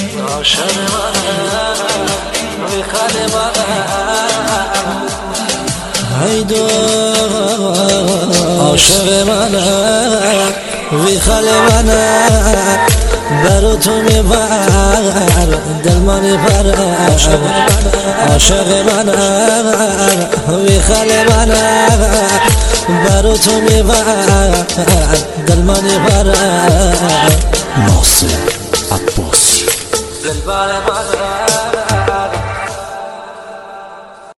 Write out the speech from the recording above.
عاشق منم میخواد منم هیدو عاشق منم ویخال منم برو تو میبر دل منی پر عاشق منم ویخال منم برو تو میبر دل منی پر ناصر عباسی دل بر منم